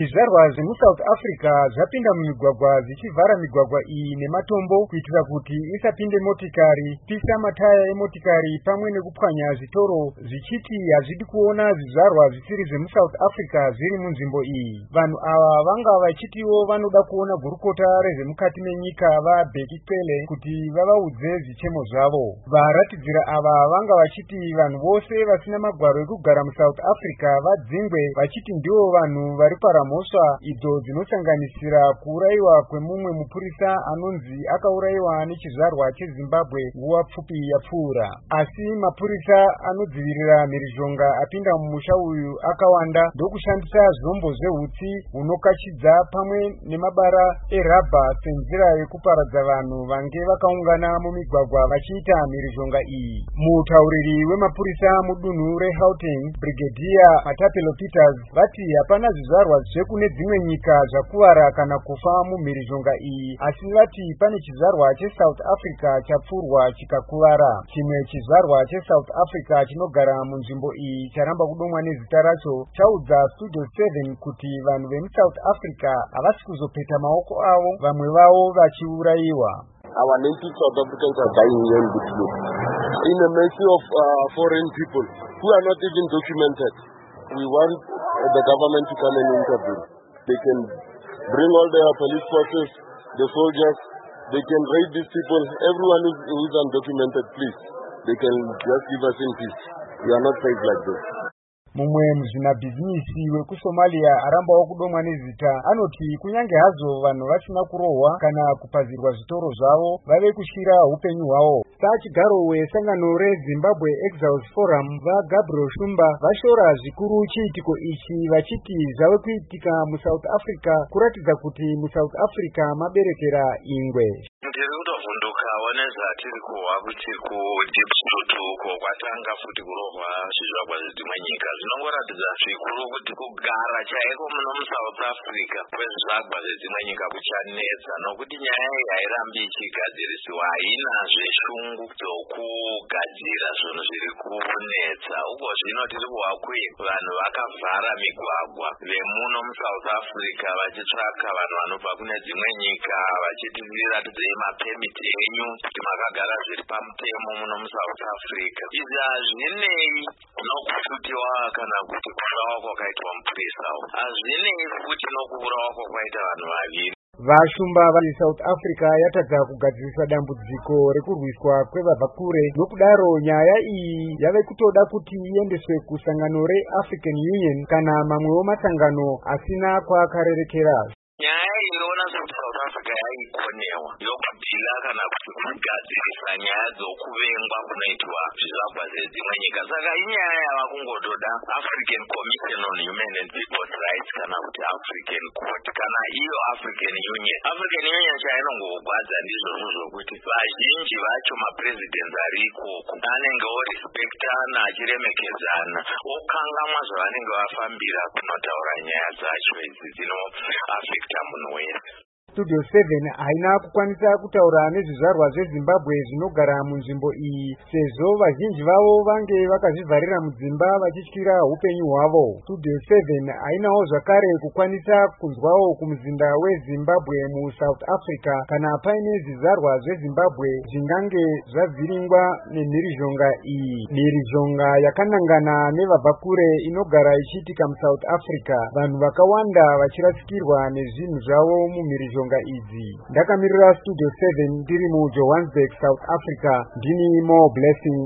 Zvizvarwa zvemuSouth Africa zvapinda mumigwagwa zvichivhara migwagwa iyi nematombo kuitira kuti isapinde motikari, pisa mataya emotikari pamwe nekupwanya zvitoro zvichiti hazvidi kuona zvizvarwa zvisiri zvemuSouth Africa zviri munzvimbo iyi. Vanhu ava vanga vachitiwo vanoda kuona gurukota rezvemukati menyika vaBheki Cele kuti vavaudze zvichemo zvavo. Varatidzira ava vanga vachiti vanhu vose vasina magwaro ekugara muSouth Africa vadzingwe, vachiti ndivo vanhu vari paramhosva idzo dzinosanganisira kuurayiwa kwemumwe mupurisa anonzi akaurayiwa nechizvarwa cheZimbabwe nguva pfupi yapfuura. Asi mapurisa anodzivirira mhirizhonga apinda mumusha uyu akawanda ndokushandisa zvombo zvehutsi hunokashidza pamwe nemabara erabha senzira yekuparadza vanhu vange vakaungana mumigwagwa vachiita mhirizhonga iyi. Mutauriri wemapurisa mudunhu reGauteng, Brigadier Matapelo Peters, vati hapana zvizvarwa zvekune dzimwe nyika zvakuvara kana kufa mumhirizhonga iyi, asi vati pane chizvarwa cheSouth Africa chapfurwa chikakuvara. Chimwe chizvarwa cheSouth Africa chinogara munzvimbo iyi charamba kudomwa nezita racho chaudza Studio 7 kuti vanhu vemuSouth Africa havasi kuzopeta maoko avo, vamwe vavo vachiurayiwa. Our native South Africans are dying here in this loop in the mercy of foreign people who are not even documented. We want the government to come and intervene. They can bring all their police forces, the soldiers, they can raid these people. Everyone who is undocumented, please. They can just leave us in peace. We are not safe like this. Mumwe muzvinabhizinisi wekuSomalia arambawo kudomwa nezita anoti kunyange hazo vanhu vasina kurohwa kana kupazirwa zvitoro zvavo vave kushira upenyu hwavo. Sachigaro wesangano reZimbabwe Exiles Forum vaGabriel Shumba vashora zvikuru chiitiko ichi vachiti zvave kuitika muSouth Africa kuratidza kuti muSouth Africa maberekera ingwe. Ndiri kutovhundukawo nezvatiri kuhwa kuti kuDeepstroot uko kwatanga futi kurohwa zvizvarwa zvedzimwe nyika. Zvinongoratidza zvikuru kuti kugara chaiko muno muSouth Africa kwezvizvarwa zvedzimwe nyika kuchanetsa, nokuti nyaya iyi hairambi ichigadzirisiwa, haina zveshungu dzokugadzira zvinhu zviri kunetsa. Uko zvino tiri kuhwa kuye vanhu vakavhara migwagwa vemuno muSouth Africa vachitsvaka vanhu vanobva kune dzimwe nyika vachiti viratidzei mapemiti enyu kuti makagara zviri pamutemo muno muSouth Africa. Izvi hazvinei nokufutiwa kana kuti kuurawa kwakaitwa mupurisa, hazvinei futi nokuurawa kwakaita vanhu vaviri. Vashumba vaSouth Africa yatadza kugadzirisa dambudziko rekurwiswa kwevabva kure, nokudaro nyaya iyi yave kutoda kuti iendeswe kusangano reAfrican Union kana mamwewo masangano asina kwaakarerekera. Nyaya inoona kuti South Africa yaikonewa yokudhila kana kuti kugadzirisa nyaya dzokuvengwa kunoitwa zvizvarwa zvedzimwe nyika. Saka inyaya yava kungotoda African Commission on Human and People's Rights kana kuti African Court kana iyo African Union. African Union chainongogwadza ndizvozvo zvokuti vazhinji vacho mapresidents ari ikoko anenge orespektana achiremekedzana okangamwa zvavanenge vafambira kunotaura nyaya dzacho idzi dzinoafekta munhu wese. Studio 7 haina kukwanisa kutaura nezvizvarwa zveZimbabwe zvinogara munzvimbo iyi sezvo vazhinji vavo vange vakazvivharira mudzimba vachityira upenyu hwavo. Studio 7 hainawo zvakare kukwanisa kunzwawo kumuzinda weZimbabwe muSouth Africa kana paine zvizvarwa zveZimbabwe zvingange zvavhiringwa nemhirizhonga iyi. Mhirizhonga yakanangana nevabva kure inogara ichiitika muSouth Africa, vanhu vakawanda vachirasikirwa nezvinhu zvavo mumhirizhonga idzi. Ndakamirira Studio 7 ndiri muJohannesburg, South Africa. Ndini Mo Blessing.